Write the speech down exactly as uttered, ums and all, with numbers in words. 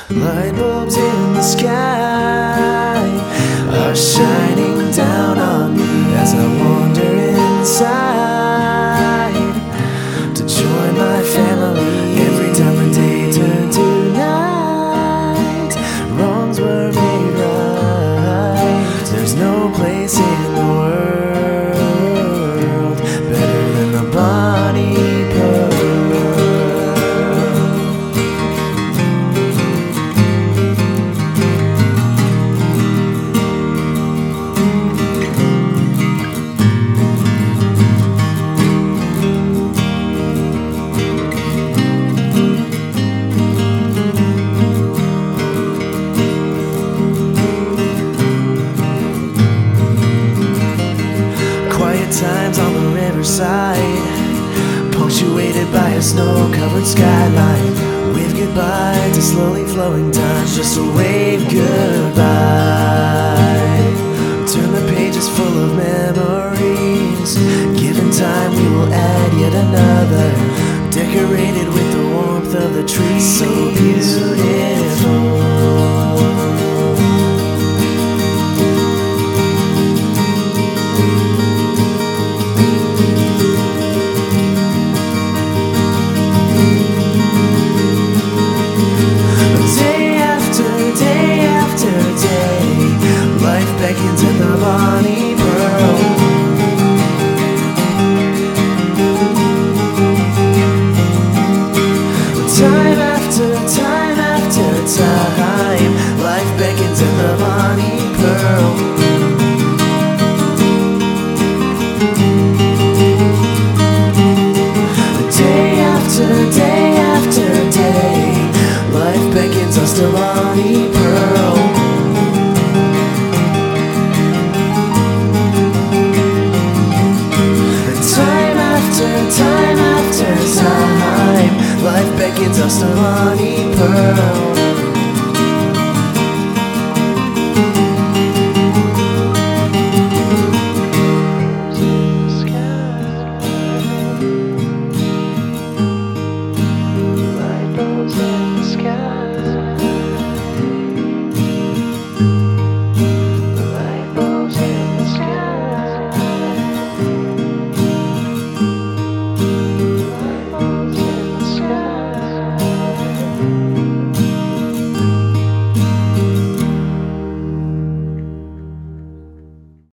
Light bulbs in the sky are shining down on me as I wander inside to join my family. Every time the day turned to night, wrongs were made right. There's no place in the world better than the Bonnie Pearl. Times on the riverside, punctuated by a snow-covered skyline. Wave goodbye to slowly flowing time, just a wave goodbye. Turn the pages full of memories. Given time, we will add yet another, decorated with the warmth of the trees. So beautiful. Beckons at the Bonnie Pearl. Time after time after time, life beckons at the Bonnie Pearl. Day after day after day, life beckons us to Bonnie Pearl. Time after time, life beckons us to Bonnie Pearl.